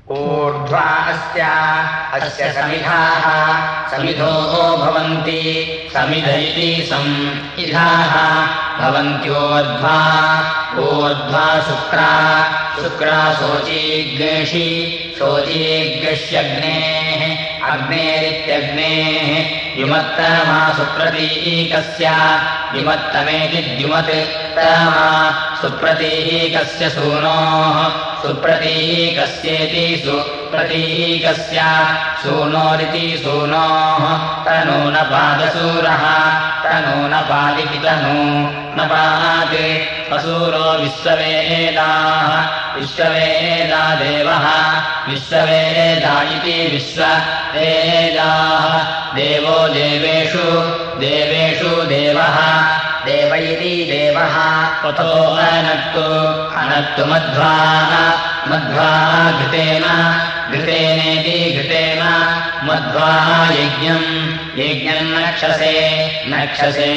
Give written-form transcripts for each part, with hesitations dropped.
ऊर्ध्वा अस्य समिधाः समिधो भवन्ति समिध इति समिधाः भवन्त्योर्ध्वा ऊर्ध्वा शुक्रा शोचीग्नेषि शोचीग्ष्यग्नेः अग्नेरित्यग्नेः द्युमत्तमा सुप्रतीकस्य द्युमत्तमेति द्युमत्तमा सुप्रतीकस्य सूनोः सुप्रतीकस्येति सुप्रतीकस्य सूनोरिति सूनोः तनूनपादसूरः तनूनपादिति तनूनपात् असूरो विश्ववेदाः विश्ववेदा देवः विश्ववेदा इति विश्ववेदाः देवो देवेषु देवेषु देवः देव इति देवः पथो अनक्तु मध्वा घृतेन घृतेनेति घृतेन मध्वा यज्ञम् नक्षसे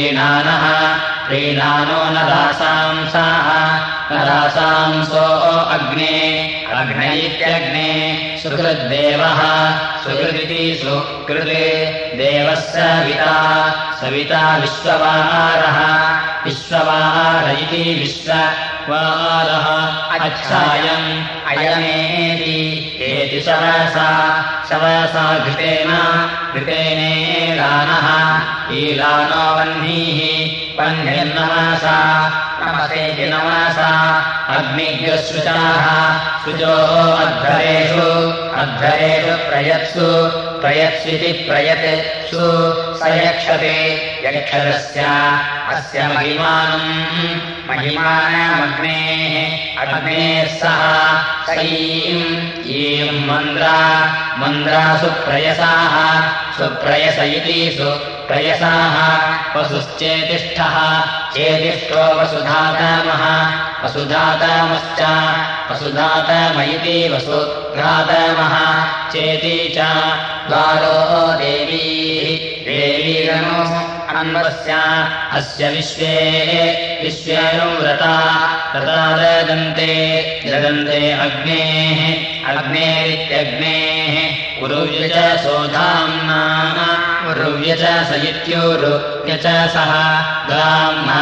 प्रीणानो नरासांसो अग्ने इत्यग्ने सुकृद्देवः सुकृदिति सुकृते देवः सविता विश्ववारः इति विश्ववारः अच्छायम् अयमेति शवसा घृतेनेलानः ईलानो वह्निर्नमसा नमसेति नमसा अग्निग्रशुचाः शुचोः अध्वरेषु प्रयत्स्विति प्रयत्सु स यक्षते यक्षरस्य अस्य महिमानमग्नेः सह ईम् मन्द्रा सुप्रयस इति सुप्रयसाः वसुश्चेतिष्ठः चेतिष्ठो वसुधातमः वसुधातमश्च वसुधातम इति वसुधातमः चेति च द्वारो देवीरनु अन्वस्य अस्य विश्वेऽनुव्रता तथा ददन्ते अग्नेरित्यग्नेः उरुव्यच सोधाम्ना उरुव्यच स इत्युरुव्यच सः दाम्ना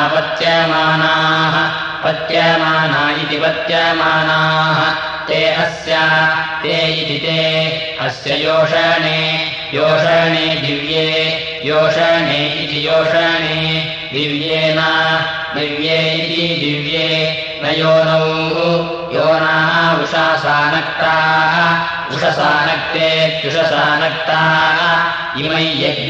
पत्यमाना इति पत्यमानाः ते इति ते अस्य योषणे दिव्ये योषणे इति योषणे दिव्येन दिव्ये इति दिव्ये न योनौ योनाः उषसानक्ताः उषसानक्तेत्युषसानक्ताः इमै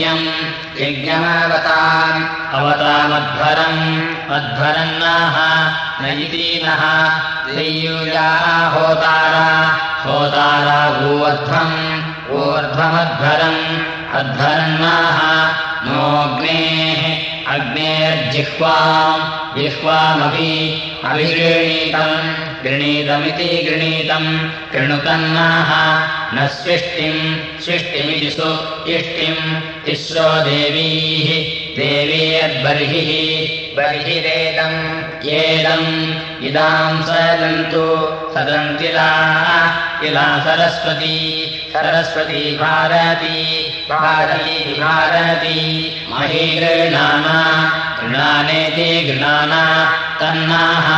यज्ञमवतामध्वरन्नाः न इति नः दैयूयाः होतारा ऊर्ध्वमध्वरन्नाः नोऽग्नेः जिह्वामभिगृणीतमिति गृणीतम् कृणुतन्नाः न स्विष्टिमिति सुइष्टिम् तिस्रो देवीर्बर्हिरेदम् इदाम् सदन्तिला सरस्वती भारती मही गृणानेति गृणाना तन्नाः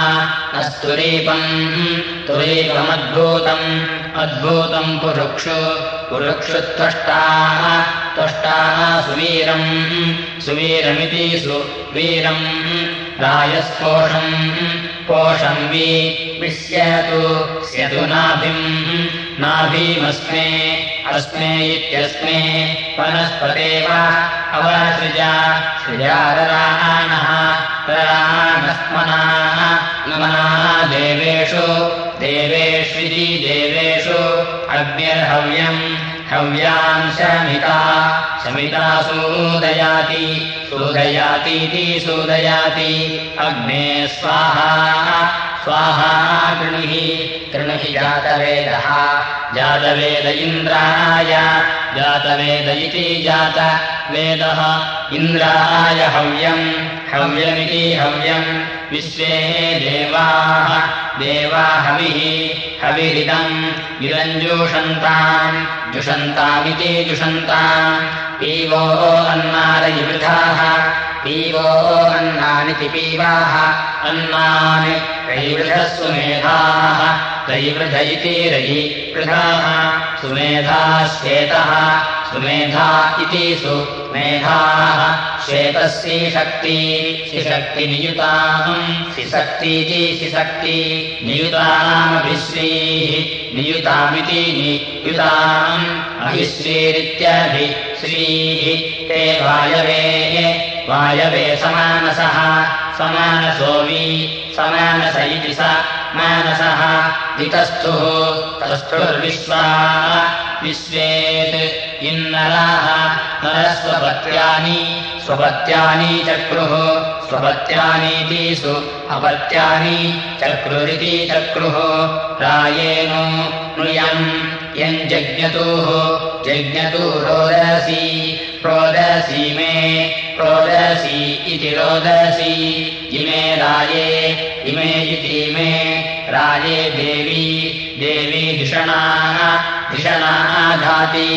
तुरीपमद्भूतम् पुरुक्षु त्वष्टाः सुवीरमिति सुवीरम् रायस्पोषम् स्यतु नाभिमस्मे इत्यस्मे वनस्पतेव अवसृजारराणः मना देवेष्विति देवेषु हव्याम् शमिता सूदयातीति अग्ने स्वाहा कृणुहि जातवेद इन्द्राय जातवेद इति जातवेदः इन्द्राय हव्यम् हव्यमिति हव्यम् विश्वे देवाः देवा हविः हविरिदम् इदम् जुषन्तामिति जुषन्ताम् पीवो अन्नारयिवृधाः पीवो अन्नानिति पीवाः अन्नानि रयिवृधः सुमेधाः रयिवृध इति रयिवृधाः सुमेधाः श्वेतः सुमेधा इति सुमेधाः श्वेतस्य शक्तिनियुताम् शिशक्तीति शिशक्ति नियुतामभिश्रीः नियुतामिति नियुताम् अभिश्रीरित्यभिश्रीः ते वायवे समानसः समानसोऽवि समानस इति स मानसः दितस्थुः तस्थुर्विश्वा विश्वेत् इन्नराः स्वपत्यानि चक्रुः स्वपत्यानीति सु अपत्यानि चक्रुरिति चक्रुः रायेनो नुयम् यम् जज्ञतुः रोदसी मे रोदसी इति रोदसी इमे राये इमे इति मे राये देवी धिषणाः धाति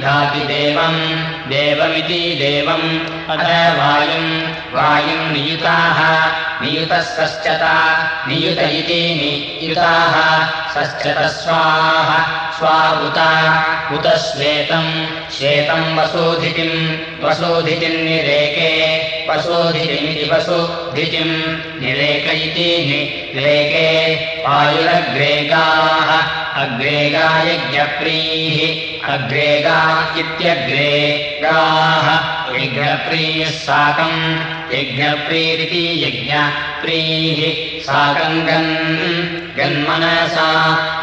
देवमिति देवम् अथ वायुम् नियुताः नियुतः सश्चता नियुत इति नियुताः सश्चत स्वा उत श्वेतम् वसुधितिम् निरेके वसुधितिमिति वसुधितिम् निरेक इति निरेके वायुरग्रेगाः अग्रेगा यज्ञप्रीः अग्रेगा इत्यग्रेगाः यज्ञप्रीः साकम् यज्ञप्रीरिति यज्ञप्रीः साकम् गन्मनसा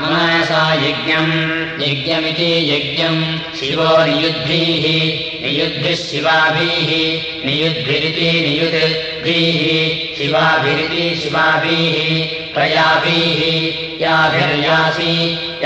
यज्ञमिति यज्ञम् शिवो नियुद्भिः शिवाभिः नियुद्भिरिति नियुद्भिः शिवाभिरिति शिवाभिः प्रयाभिः याभिर्यासि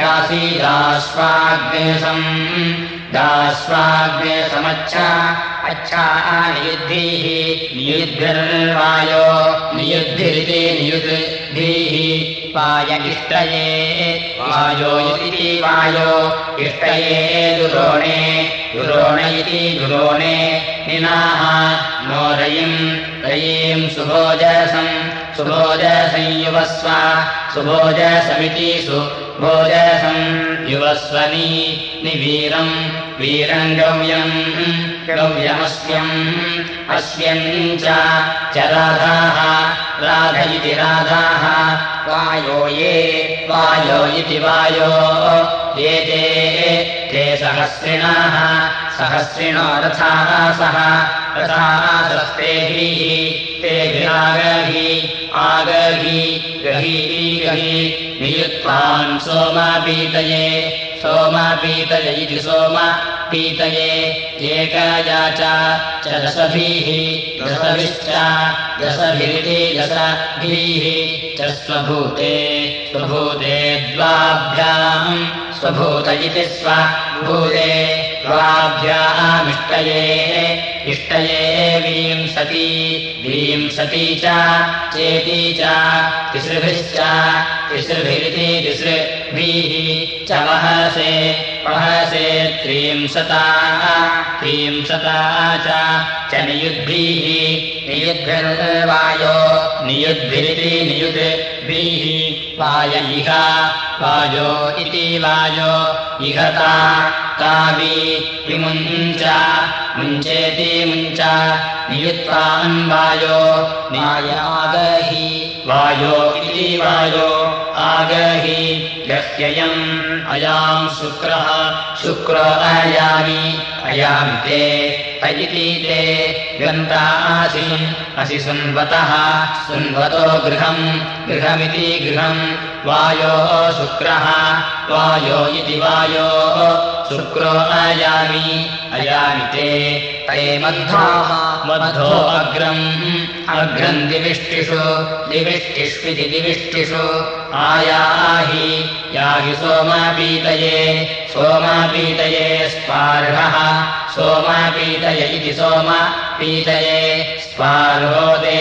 दास्वाग्नेसमच्छा नियुद्भिः नियुद्भिर्वायो नियुद्भिरिति नियुद्भिः वाय इष्टये वायो इति वायो इष्टये दुरोणे इति दुरोणे निनाः नो रयिम् सुभोजसं युवस्व सुभोजसमिति सुभोजसं युवस्वनि निवीरम् गव्यमस्यम् च राधाः राध इति राधाः वायो इति वायो ये ते सहस्रिणो रथाः सस्तेभिः तेभिरागहि गहि नियुक्तान् सोमापीतये इति सोमापीतये एकया च दशभिः दशभिरिति दशभिः च स्वभूते द्वाभ्याम् स्वभूत इति स्वभूते द्वाभ्यामिष्टये विंशति च चेति च तिसृभिरिति तिसृभिः च वहसे त्रिंशता च नियुद्भिर्वायो नियुद्भिरिति नियुद्भिः वाय इह वायो इति वायो इहता मुञ्चेति मुञ्च नियुत्वान् वायो आगहि वायो इति वायो आगहि गह्ययम् अयाम् शुक्रो अयामि ते इति ते गन्तासि सुन्वतो गृहमिति गृहम् वायो शुक्रः वायो इति वायो शुक्रो अयामि ते मद्धो अग्रम् दिविष्टिष्विति दिविष्टिषु आयाहि सोमापीतये सोमपीतये स्पार्हः सोमपीतय इति सोमपीतये स्पार्हो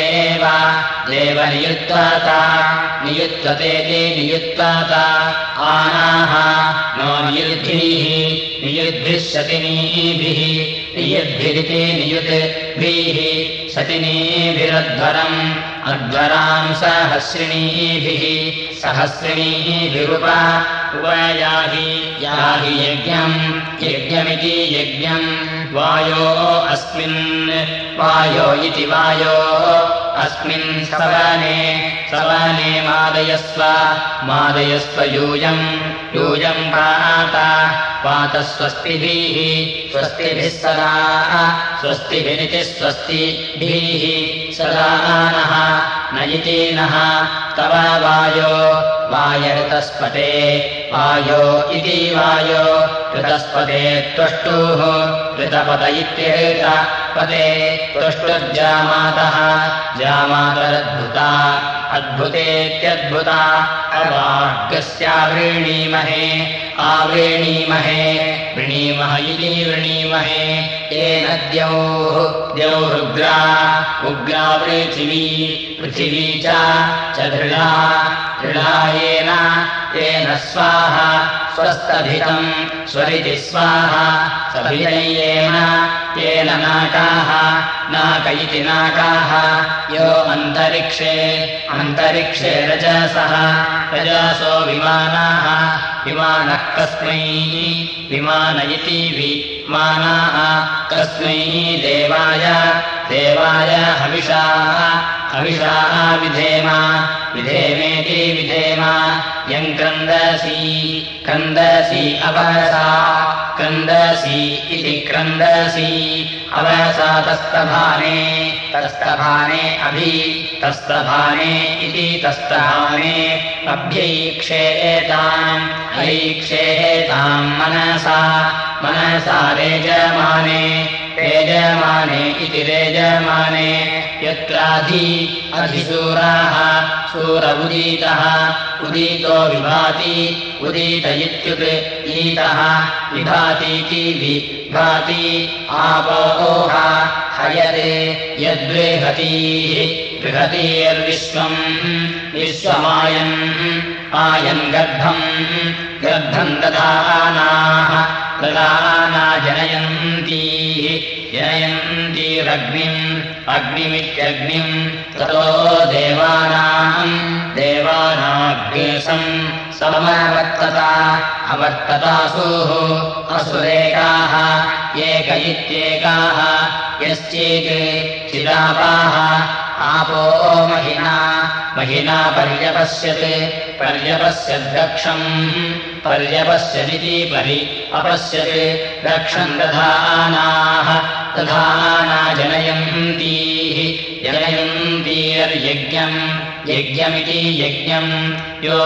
देवनियुत्वता नियुत्वतेति नियुत्वता आनाः नो नियुद्भिः शतिनीभिः नियुद्भिरिति नियुद्भिः शतिनीभिरध्वरम् अध्वराम् सहस्रिणीभिः सहस्रिणीभिरुपयाहि याहि यज्ञम् यज्ञमिति यज्ञम् वायो अस्मिन् वायो इति वायो अस्मिन् सवने मादयस्व यूयम् पात स्वस्तिभिः सदा स्वस्तिभिरिति स्वस्तिभिः सदा नः न इति नः तव वायऋतस्पते वायो इति वायो ऋतस्पते त्वष्टुः ऋतपद इत्येतपदे त्वष्टुर्जामातः जामातरद्भुता अद्भुतेत्यद्भुता आवृणीमहे वृणीमः इति वृणीमहे येन द्यौरुग्रा पृथिवी च दृढा येन स्वाहा स्वस्तभितम् स्वरिति स्वाहा सभितयेन नाकाः नाक इति नाकाः यो अन्तरिक्षे रजसः रजसो विमानः कस्मै विमान इति विमानाः कस्मै देवाय हविषा विधेमेति विधेम यम् क्रन्दसी अवसा क्रन्दसी इति क्रन्दसी अवसा तस्तभाने तस्तभाने इति तस्तभाने अभ्यैक्षेताम् मनसा रेजमाने इति रेजमाने यत्राधिसूराः सूर उदीतो विभाति उदीत इत्युदीतः विभातीति विभाति आपोह हयते यद्बृहतीर्विश्वम् विश्वमायन् गर्भम् ददाना जनयन्तीरग्निमित्यग्निम् ततो देवानाग्निसम् अवर्ततासुः असुरेकाः एक इत्येकाः यश्चेत् चिदापाः आपो महिना पर्यपश्यद्रक्षम् पर्यपश्यदिति अपश्यत् रक्षम् दधाना जनयन्तीर्यज्ञम् यज्ञमिति यज्ञम् यो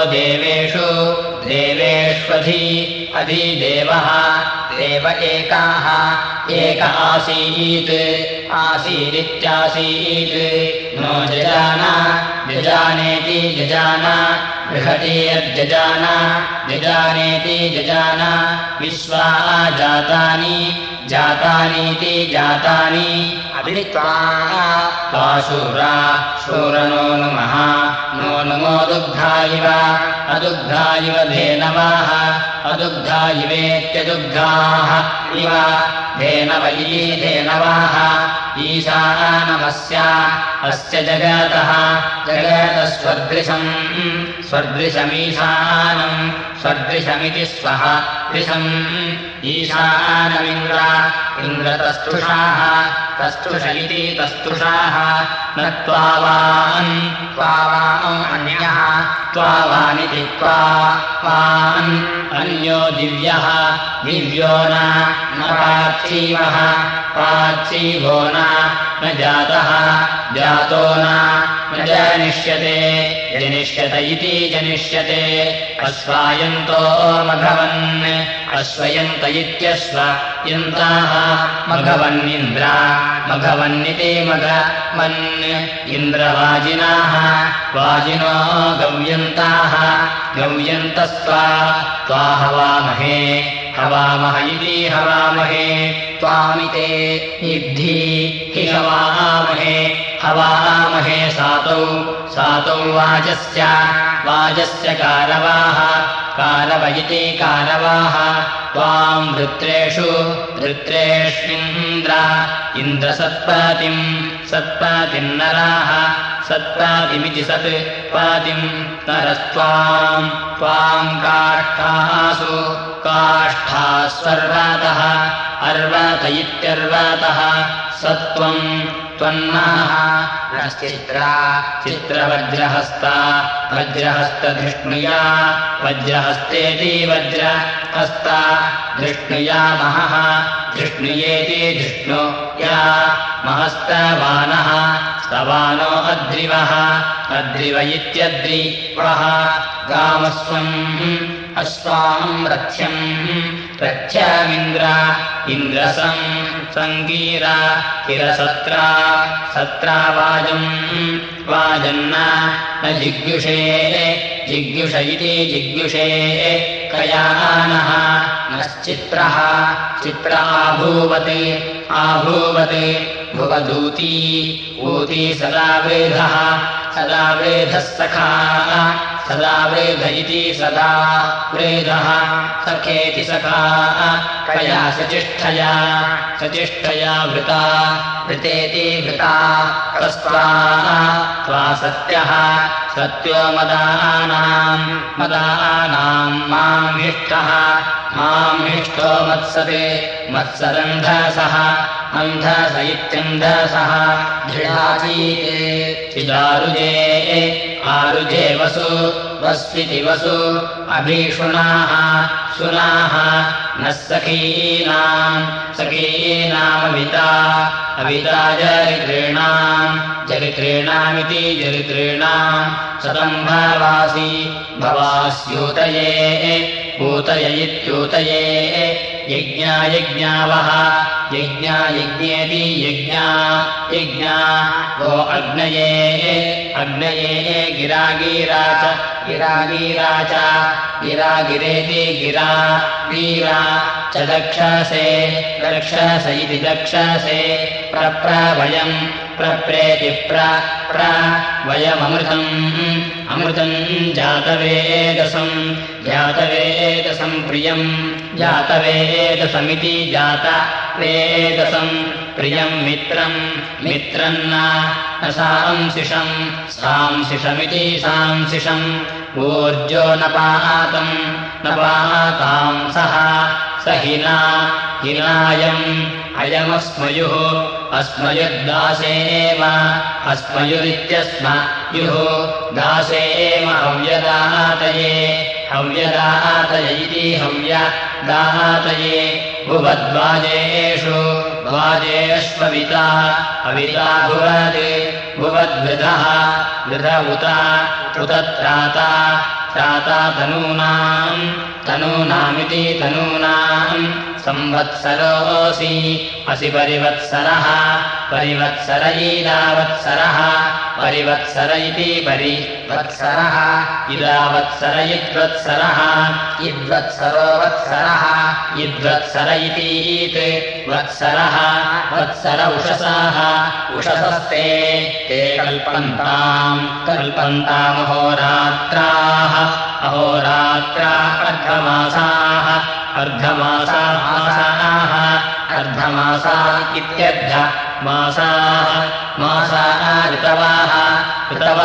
देवेष्वधिदेवः देव एकाः एक आसीदित्यासीत् नो जजानेति जजाना बृहतीर्जजानेति जजाना विश्वा जातानीति जातानि अभित्वा शूरनो नुमः नो नुमो दुग्धा इव धेनवाः अदुग्धा इवेत्यदुग्धाः इव धेनव इति धेनवाः ईशानमस्य जगतः स्वदृशमीशानम् स्वदृशमिति स्वः दृशम् इन्द्रतस्तुषाः तस्तुष इति तस्तुषाः न त्वावान् अन्यः त्वावानिति त्वावान् अन्यो दिव्यः दिव्यो न पार्थिवो न जातः जातो न जनिष्यते इति जनिष्यते अश्वायन्तो मघवन् अश्वयन्त इत्यश्वयन्ताः मघवन्निति मघवन् इन्द्रवाजिनाः वाजिनो गव्यन्ताः गव्यन्तस्त्वा हवामहे हवामह इति हवामहे त्वामिते इद्धि हि हवामहे हवामहे सातौ सातौ वाजस्य कारवाः कारव इति कारवाः त्वाम् वृत्रेष्विन्द्र इन्द्रसत्पातिम् सत्पातिन्नराः सत्पातिमिति सत्पातिम् नरस्त्वाम् काष्ठासु काष्ठास्वर्वातः अर्वात इत्यर्वातः सत्त्वम् त्वन्नाः चित्रवज्रहस्ता वज्रहस्तधृष्णुया वज्रहस्तेति वज्रहस्ता धृष्णुया महः धृष्णुयेति धृष्णुया महस्तवानः स्तवानो अद्रिवः अद्रिव इत्यद्रिवः गामस्वम् अश्वाम् रथ्यमिन्द्र इन्द्रसम् सङ्गीरा किरसत्रा सत्रा वाजन्न न जिग्युषे जिग्युष इति जिग्युषे कयानः नश्चित्रः चित्र आभूवत् भुवदूती ऊती सदा वृधः सखा सदा वृध इति सदा वृधः सखेति सखा कया सचिष्ठया वृता वृतेति वृता कस्त्वा त्वा सत्यः सत्यो मदानाम् मामिष्टो मत्सरन्धसः अन्धस इत्यन्धसः चिदारुजे आरुजे वस्विति वसु अभीषुणाः सुनाः नः सखीनामविता जरित्रीणामिति जरित्रीणाम् सतम्भवासि भवास्यूतये ऊतय इत्यूतये यज्ञावः यज्ञेति यज्ञा वो अग्नये गिरागीरा गिरेति गिरा च दक्षसे इति दक्षसे प्रवयम् प्रप्रेति वयमृतम् जातवेदसम् प्रियम् जातवेदसमिति जातवेदसम् प्रियम् मित्रम् न सांसिषमिति सांसिषम् ऊर्जो नपाताम् सः स हिनायम् अयमस्मयुः अस्मयुर्दासेव अस्मयुरित्यस्मयुः दासेम हव्यदातय इति हव्यदातये भुवद्वाजेष्वविता अविता भुवद्वृधः वृध उत त्राता तनूनामिति तनूनाम् संवत्सरोऽसि असि परिवत्सरः ईदावत्सरः परिवत्सर इति परिवत्सरः इदावत्सर इद्वत्सरः इद्वत्सरो वत्सरः इद्वत्सर इति वत्सरः वत्सर उषसाः उषसस्ते ते कल्पन्तामहोरात्राः अर्धमासा इत्यर्धमासाः ऋतवः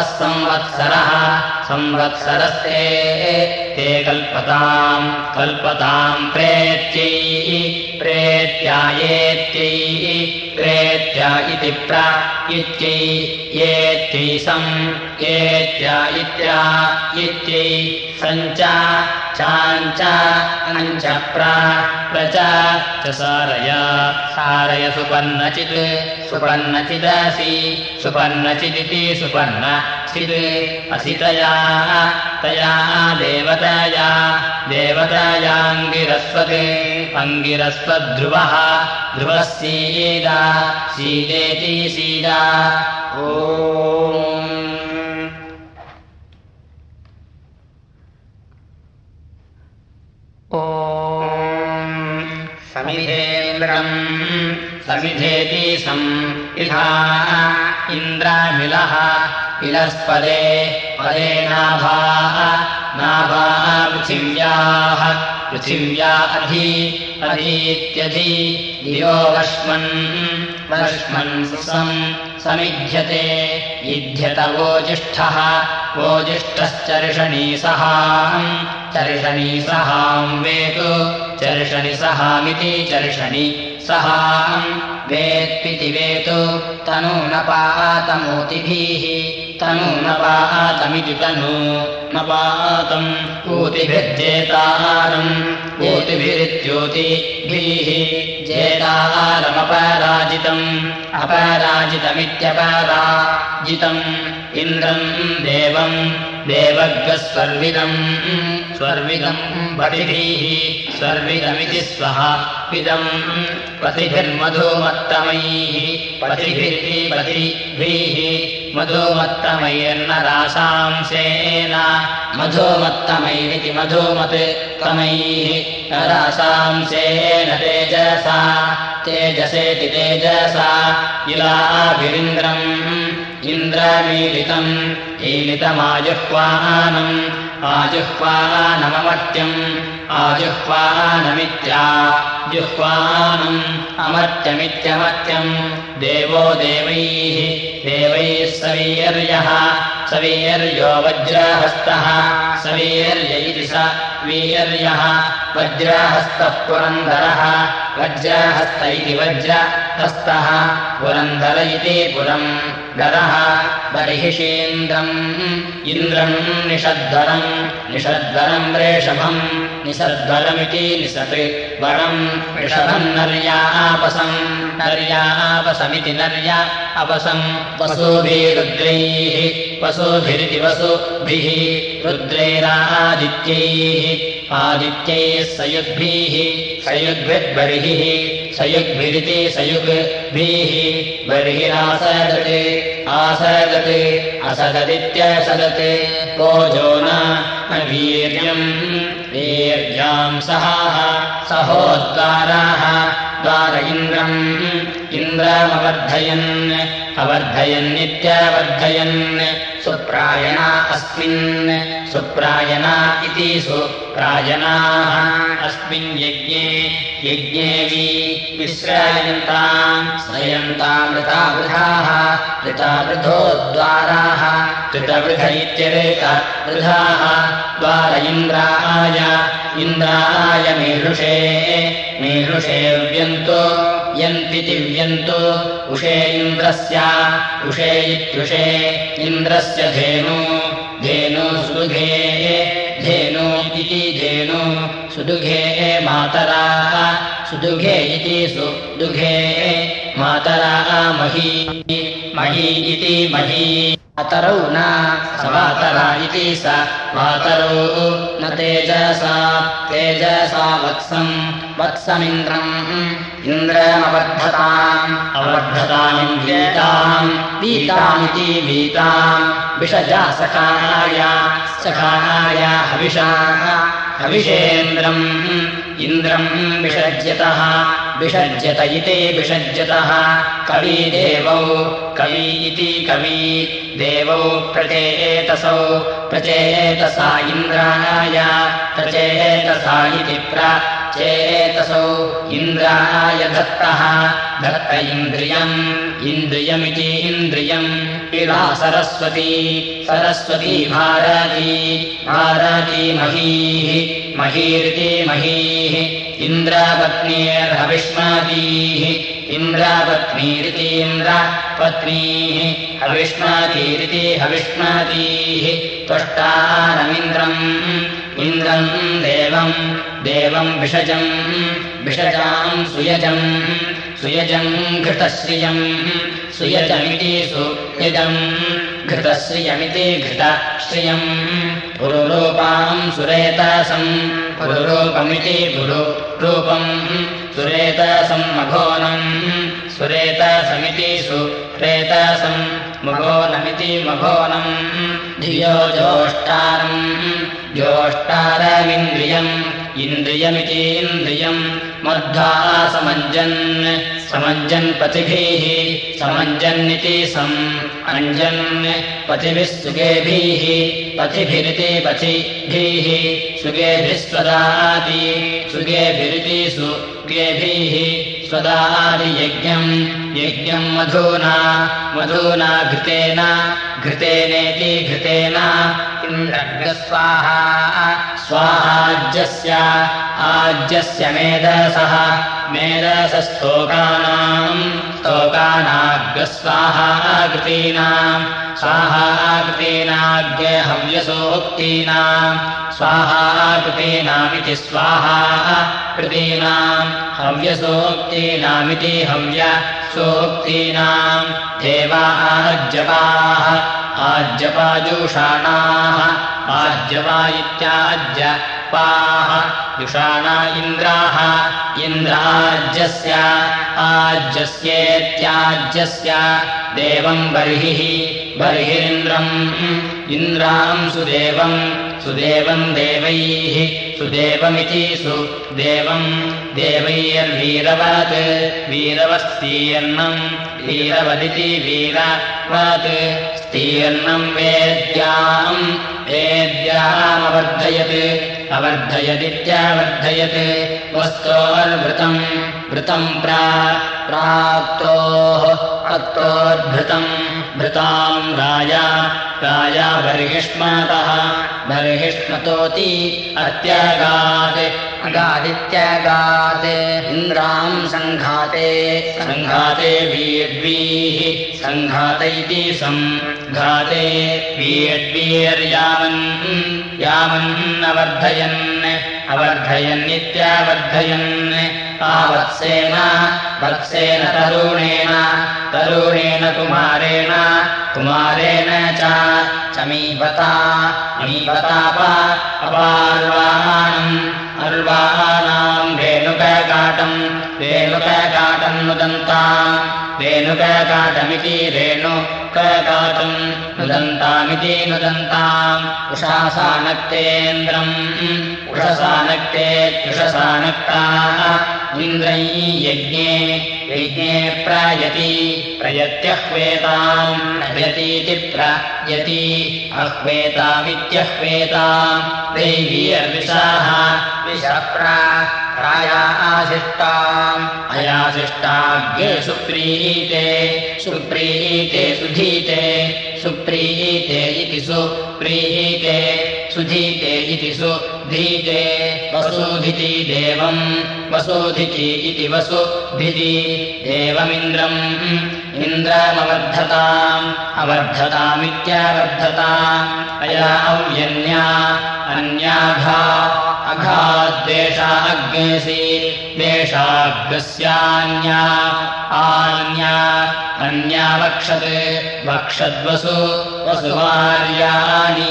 संवत्सरस्ते ते कल्पताम् प्रेत्या इति इत्यै येत्यै इत्यै सञ्च चाञ्च अञ्च प्रच सारय सुपर्णचिदिति सुपर्णचित् असितया तया देवतायाङ्गिरस्वद्ध्रुवः ध्रुवः सीदेति सीदा ॐ समिधेन्द्रम् समिधेति सम् इधा इन्द्रामिलः इलस्पदे पदे नाभाः पृथिव्याः पृथिव्या अधीत्यधि दियो वश्मन् समिध्यते इध्यत वोजिष्ठः चर्षणीसहाम् वेतु चर्षणिसहामिति चर्षणिसहाम् वेत्पिति वेतु तनूनपातमूतिभिः तनूनपातमिति तनूनपातम् ऊतिभिर्जेतारम् ऊतिभिरित्यूतिभिः जेतारमपराजितम् अपराजितमित्यपराजितम् इन्द्रम् देवम् देवग्स्वर्विदम् पतिभिः स्वर्विदमिति स्वः विदम् पतिभिर्मधुमत्तमैः पतिभिरिति पतिभिः मधुमत्तमैर्नराशांसेन मधुमत्तमैरिति मधुमत्तमैः नराशांसेन तेजसा तेजसेति तेजसा इलाभिरिन्द्रम् इन्द्रमीलितम् ईलितमाजुह्वानम् आजुह्वानममर्त्यम् आजुह्वानमित्याजुह्वानम् अमर्त्यमित्यमर्त्यम् देवो देवैः सवीर्यः सवीर्यो वज्रहस्तः सवीर्य इति स वीर्यः वज्रहस्तः पुरन्दरः वज्रहस्त इति वज्रहस्तः पुरन्दर इति पुरन्दरः बर्हिषीन्द्रम् इन्द्रम् निषद्वरम् वृषभम् निषद्वरमिति निषद्वरम् वृषभम् नर्यापसमिति नर्या अपसम् वसुभिरुद्रैः वसुभिरिति वसुभिः रुद्रैरादित्यैः आदित्यैः सयुग्भिः सयुग्भिर्बर्हिः सयुग्भिरिति सयुग्भिः बर्हिरासदते आसदते असददित्यसदते ओजो न वीर्यम् वीर्याम् सहोद्गाराः द्वार इन्द्रम् अवर्धयन्नित्यवर्धयन् सुप्रायणा अस्मिन् सुप्रायणा इति सुप्रायणाः अस्मिन् यज्ञे विश्रायन्ताम् ऋतावृधोद्वाराः ऋतवृध इत्येतवृधाः द्वार इन्द्राय मीरुषे व्यन्तो यन्तिति व्यन्तो उषे इन्द्रस्य उषे इत्युषे इन्द्रस्य धेनु सुदुघे धेनु इति धेनु सुदुघे मातरा सुदुघे इति सुदुघे मातरा मही इति मही मातरौ न सवातरा इति स मातरौ न तेजसा वत्समिन्द्रम् अवर्धतामिन्द्रियताम् वीतामिति वीताम् विषजा सखाय हविषेन्द्रम् इन्द्रम् विषज्यत इति विषज्यतः कवि इति कवि देवौ प्रचेतसा इन्द्राय प्रचेतसा इति प्रचेतसौ इन्द्राय दत्तः दत्त इन्द्रियमिति इन्द्रियम् इला सरस्वती भारती महीरिति महीः इन्द्रपत्नीर्हविष्मातीः इन्द्रपत्नीरिति इन्द्रपत्नीः हविष्मातीरिति हविष्मातीः त्वष्टानमिन्द्रम् देवम् विषजाम् सुयजम् घृतश्रियम् सुयजमिति सुयजम् घृतश्रियमिति घृतश्रियम् पुरुरूपाम् सुरेतसम् पुरुरूपमिति पुरुरूपम् सुरेतसम् मघोनम् सुरेतसमिति सुरेतसम् मघोनमिति मघोनम् धियो ज्योष्टारमिन्द्रियम् इन्द्रियमिति इन्द्रियम् मध्वा समञ्जन् पतिभिः समञ्जन्निति समञ्जन् पतिभिः सुगेभिः पतिभिरिति पतिभिः सुगेभिः स्वदादि सुगेभिरिति सुगेभिः स्वदादि यज्ञम् मधूना घृतेनेति घृतेन इन्द्रस्वाहा स्वाहाज्यस्य मेधसस्तोकानाग्रस्वाहाकृतीनाम् स्वाहाकृतीनाग्रे हव्यसोक्तीनाम् स्वाहाकृतीनामिति स्वाहाकृतीनाम् हव्यसोक्तीनामिति हव्यसोक्तीनाम् देवाजपाः आज्यपाजुषाणाः आज्यपा इत्याज्यपाः जुषाणा इन्द्राः इन्द्राज्यस्य आज्यस्येत्याज्यस्य देवम् बर्हिरिन्द्रम् इन्द्राम् सुदेवम् देवैः सुदेवमिति सुदेवम् देवैर्वीरवत् वीरवस्तीर्णम् वीरवदिति वीरवत् स्तीर्णम् वेद्यामवर्धयत् अवर्धयदित्यावर्धयत् वस्तोर्वृतम् प्राक्तोः अक्तोर्भृतम् भृताम् राजा बर्हिष्मतः बर्हिष्मतोति अगादित्यगात् इन्द्राम् सङ्घाते वीर्वीः सङ्घात इति सङ्घाते अवर्धयन्नित्यावर्धयन् वत्सेन तरुणेन कुमारेण च अर्वाणाम् रेणुककाटम् नुदन्तामिति रेणुककाटम् नुदन्ताम् उषासानक्तेन्द्रम् उषसानक्तेत्युषसानक्ताः इन्द्रै यज्ञे प्रयत्यह्वेताम् प्रयतीति प्रयति अह्वेतामित्यह्वेताम् दैवीर्विषाः विषप्रायाशिष्टाम् अयाशिष्टाग्रे सुप्रीते सुधीते इति सुप्रीते सुधीते इति सुधीते वसुधिति देवम् वसुधिति इति वसुधिति देवमिन्द्रम् अवर्धतामित्यावर्धताम् अया औयन्या अघाद्वेषा अग्नेसि देशाग्रस्यान्या अन्या वक्षद्वसुवार्याणि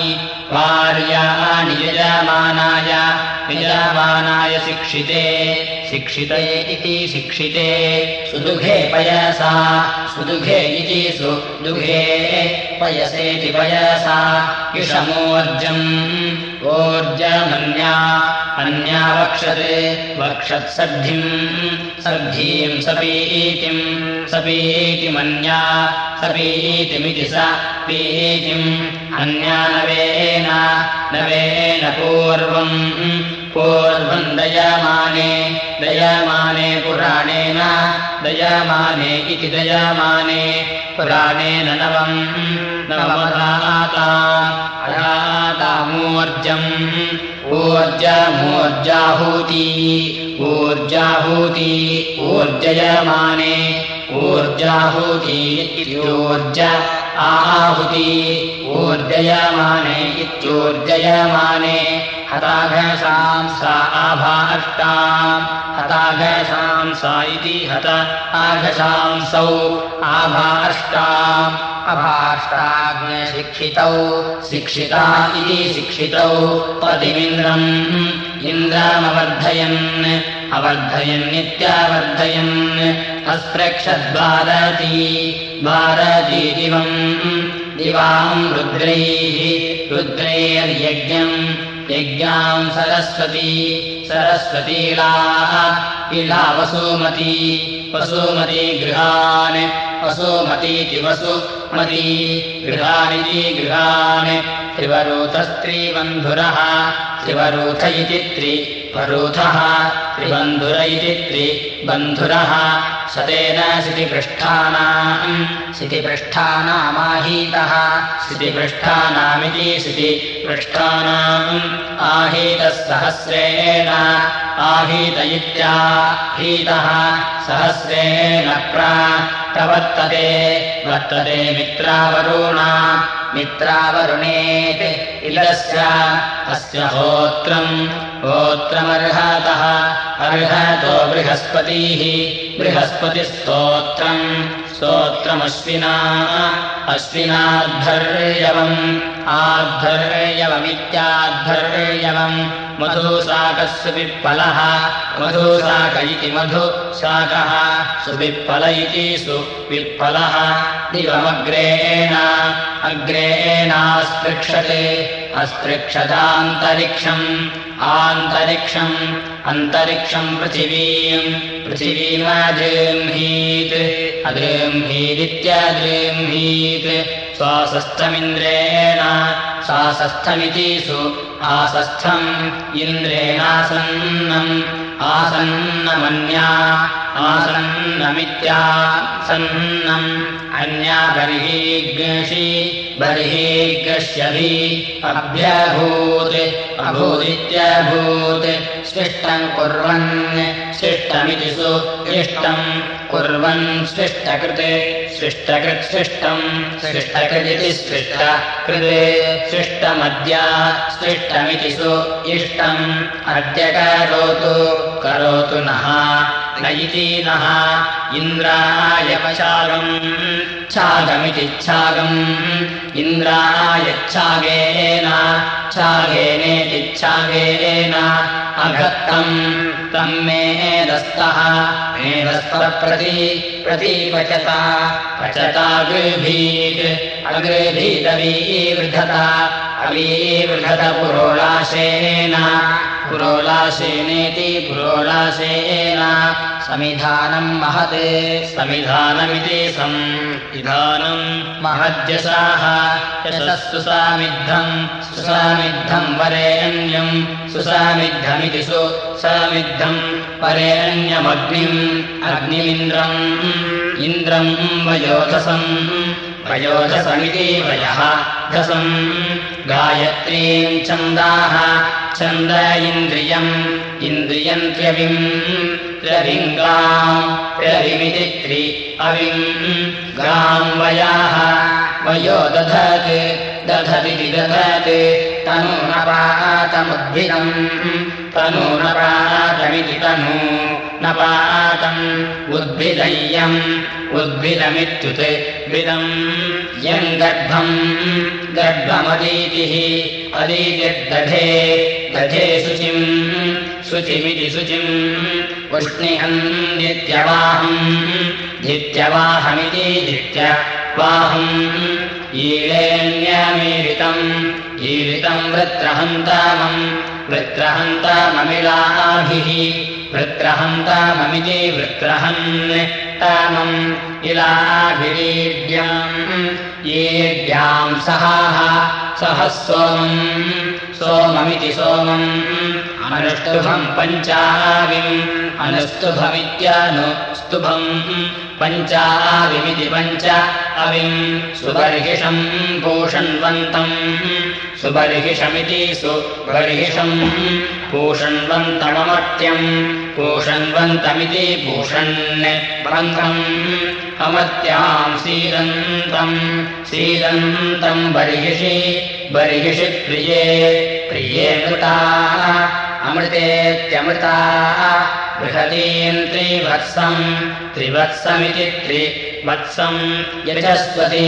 यजमानाय शिक्षिते इति शिक्षिते सुदुघे पयसा सुदुघे इति सुदुघे पयसेति पयसा इषमोर्जम् अन्या वक्षत्सद्धिम् सपीतिमन्या सपीतिमिति सपीतिम् अन्या नवेन पूर्वम् दयमाने पुराणेन दयमाने इति दयमाने पुराणेन नवमूर्जम् ऊर्जाहूति ऊर्जयमाने ऊर्जाहूति इत्योर्ज आहुति ऊर्जयमाने इत्योर्जयमाने हताघसां सा आभाष्टाम् हताघसां सा इति हत आघसां सौ आभाष्टाम् अभाष्टाग्ने शिक्षिता इति शिक्षितौ पतिमिन्द्रम् अवर्धयन्नित्यावर्धयन् अस्पृक्षद्वारति दिवाम् रुद्रैर्यज्ञम् यज्ञाम् सरस्वती सरस्वतीला इला वसुमती वसुमती गृहान् वसुमतीति वसुमती गृहानिति गृहान् त्रिवरूथस्त्रीबन्धुरः त्रिवरूथ इति त्रिवरूथः त्रिबन्धुर इति त्रिबन्धुरः सतेन सितिपृष्ठानामाहीतः सितिपृष्ठानामिति सितिपृष्ठानाम् आहीतः सहस्रेण आहीत इत्याहीतः सहस्रेण प्रवर्तते वर्तते मित्रावरुणा मित्रावरुणेति इलस्य अस्य होत्रमर्हतः अर्हतो बृहस्पतिः बृहस्पतिस्तोत्रम् स्तोत्रमश्विना अश्विनाद्धर्यवम् आद्धर्यवमित्याद्धर्यवम् मधुशाकः सुविप्पलः मधुशाक इति मधुशाकः सुविप्पल इति सुविप्पलः दिवमग्रेण अग्रेणास्पृक्षते अस्पृक्षतान्तरिक्षम् आन्तरिक्षम् अन्तरिक्षम् पृथिवीमजृम्हीत् अजृम्हीदित्यजृम्हीत् स्वासस्थमिन्द्रेण स्वासस्थमिति आसस्थम् इन्द्रेणासन्नम् आसन्नमन्या आसन्नमित्यासन्नम् अन्या बर्हिग्ष्यभि अभ्यभूत् अभूदित्यभूत् स्विष्टम् कुर्वन् स्विष्टमिति इष्टम् कुर्वन् स्विष्टकृते स्विष्टकृत् स्विष्टम् स्विष्टकृदिति स्विष्टकृते स्विष्टमद्य स्विष्टमिति इष्टम् अद्य करोतु नः न इति नः इन्द्रायच्छागम् छागमिति छागम् इन्द्रायच्छागेन छागेनेति छागेन अघत्तम् तम् मेदस्तः प्रतिपचता पचता गृभीत् अगृभीदवीवृधत पुरोलाशेन पुरोलाशेनेति पुरोलाशेन समिधानम् महते समिधानमिति समिधानम् महद्यशाः यशः सुसामिद्धम् वरेण्यम् सुसामिद्धमिति सुसामिद्धम् वरेण्यमग्निम् अग्निमिन्द्रम् इन्द्रम् वयोधसमिति वयः धसम् गायत्रीम् छन्दाः छन्द इन्द्रियम् त्र्यविमिति अविम् गाम् वयाः वयो दधदिति दधत् तनूनपातमिति तनू नपातम् उद्भिदय्यम् उद्भिदमित्युत् विदम् यम् गर्भमदीतिः अदीतिर्दधे शुचिमिति शुचिम् उष्णिहम् दित्यवाहमिति दित्यवाहम् ईरितम् वृत्रहन्ताममिलाभिः वृत्रहन्ताममिति वृत्रहन्तामम् इलाभिरीड्याम् ईड्याम् सह सोममिति सोमम् अनुष्टुभम् पञ्चाविम् अनुष्टुभमित्यानुस्तुभम् पञ्चाविमिति पञ्च अविम् सुबर्हिषम् पूषण्वन्तम् सुबर्हिषमिति सुबर्हिषम् पूषण्वन्तममर्त्यम् पूषण्वन्तमिति पूषण्वन्तम् अमर्त्याम् सीदन्तम् बर्हिषि प्रिये मृता अमृतेत्यमृता बृहतीम् त्रिवत्समिति त्रिवत्सम् यजस्वती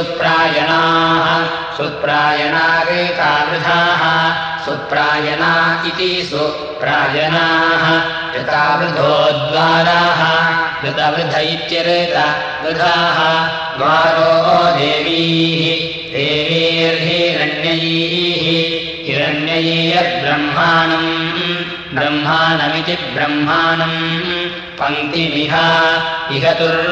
सुप्रायणा ऋतावृधाः सुप्रायणा इति सुप्रायणाः ऋतावृधोद्वाराः ऋतवृध इत्यऋतवृधाः द्वारो देवीर्हिरण्यैः हिरण्ययीयब्रह्माणम् ब्रह्माणमिति ब्रह्माणम् पङ्क्तिमिह इह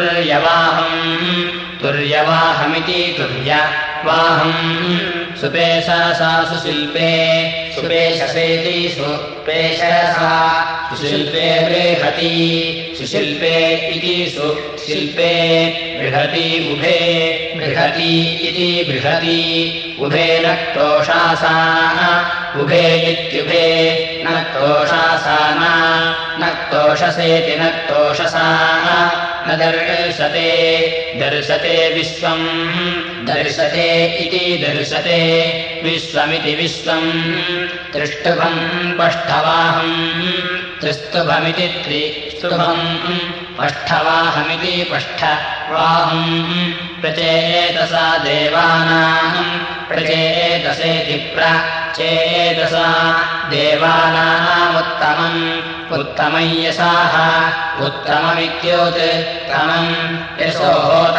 तुर्यवाहमिति तुर्यवाहम् सुपेशसा सुशिल्पे सुपेशसेति सुपेशसा सुशिल्पे बृहति सुशिल्पे इति सुशिल्पे बृहति उभे बृहति इति बृहति उभे नक्तोषासा उभे इत्युभे नक्तोषासा नक्तोषसेति नक्तोषसा न दर्शते विश्वम् दर्शते इति दर्शते विश्वमिति विश्वम् त्रिष्टुभम् पष्ठवाहम् त्रिस्तुभमिति त्रिस्तुभम् पष्ठवाहमिति पष्ठवाहम् प्रचेतसा देवानाम् प्रचेतसेति प्रचेतसा देवानामुत्तमम् उत्तमम् यशाः उत्तममित्योत्तमम् यशो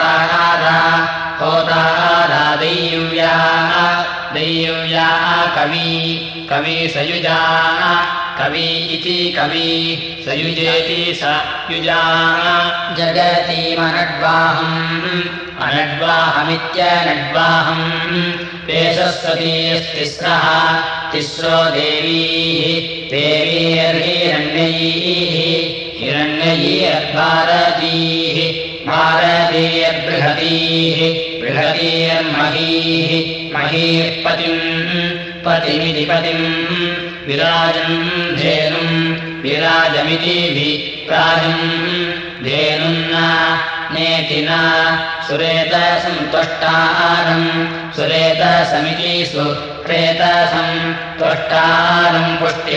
होतारा दैव्या कवी सयुजा कवी इति कवी सयुजेति सयुजा अनड्वाहमित्यनड्वाहम् पेशस्वतीस्तिस्रः तिस्रो देवीर्हिरण्ययीर्भारतीः बृहतीर्महीः पतिमिति पतिम् विराजम् धेनुम् विराजमिति विराजम् धेनुन्ना नेतिना सुरेतसन्तुष्टारम् सुरेतसमिति सुरेतसम् त्वष्टारम्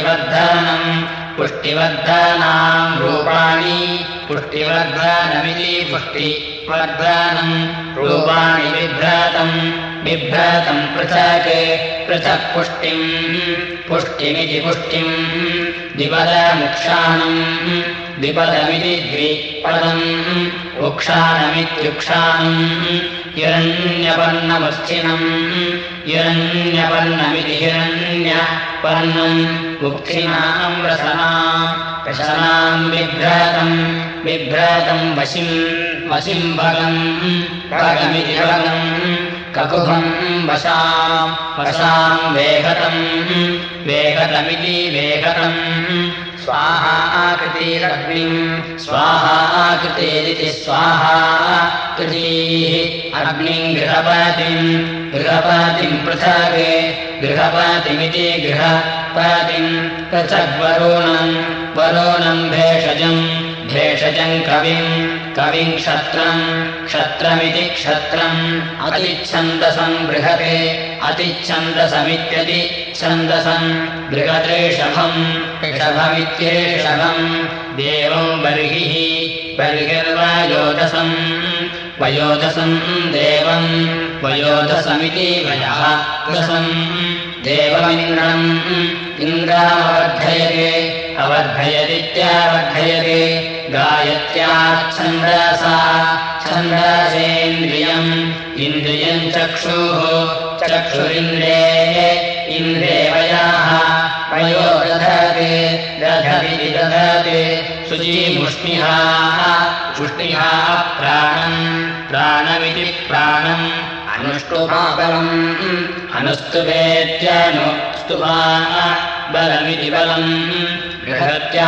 पुष्टिवर्धनाम् रूपाणि पुष्टिवर्धनमिति पुष्टिवर्धनम् रूपाणि बिभ्रतम् पृथक् पुष्टिमिति पुष्टिम् द्विपदमुक्षाणम् द्विपदमिति द्विपदम् उक्षाणमित्युक्षाणम् हिरण्यपर्णमिति हिरण्यपर्णम् उक्षिणाम् रसनाम् बिभ्रतम् वशिम् भगमिति भगम् ककुभम् वशाम् वेगतमिति वेगतम् स्वाहाकृतिरिति स्वाहाकृतीः अग्निम् गृहपतिम् पृथक् गृहपतिमिति गृहपतिम् पृथग्वरुणम् भेषजम् कविम् क्षत्रमिति क्षत्रम् अतिच्छन्दसम् बृहते अतिच्छन्दसमित्यति छन्दसम् बृहद्ऋषभमित्येषभम् देवम् वयोधसम् देवम् वयोधसमिति वयोधसम् देवमिन्द्रम् अवर्धयदित्यावर्धयते गायत्याच्छन्दसा छन्दसेन्द्रियम् इन्द्रियम् चक्षुरिन्द्रे वयाः वयो दधते शुचिमुष्णिहा प्राणमिति प्राणम् अनुष्टुभेत्यनुष्टुभा बलमिति बलम् बृहत्या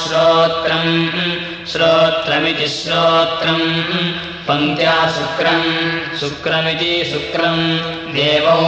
श्रोत्रमिति श्रोत्रम् पङ्क्त्या शुक्रमिति शुक्रम् देवौ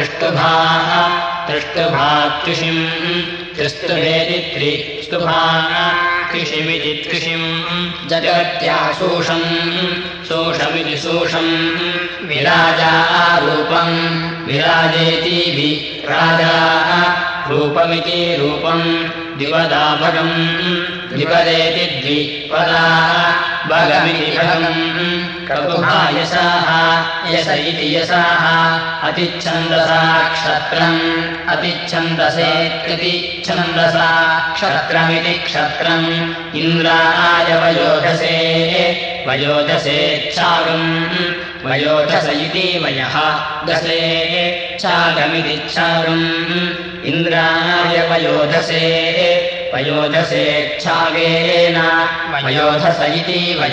त्रिष्टुभात्युषिम् त्रिस्तुभेति त्रिस्तुभाः त्रिषिमिति त्रिषिम् जगत्या शोषमिति शोषम् विराजारूपम् विराजेति विराजा रूपमिति रूपम् द्विपदा भगम् द्विपदेति द्विपदा भगमिति भगम् ककुभा यशाः यश इति यशाः अतिच्छन्दसा क्षत्रम् अतिच्छन्दसेत्यति छन्दसा क्षत्रमिति क्षत्रम् इन्द्राय वयोधसेच्छागम् वयोधस इति वयः दसे छागमिति छागम् इन्द्राय वयोधसे छागेन वयोधस इति वयः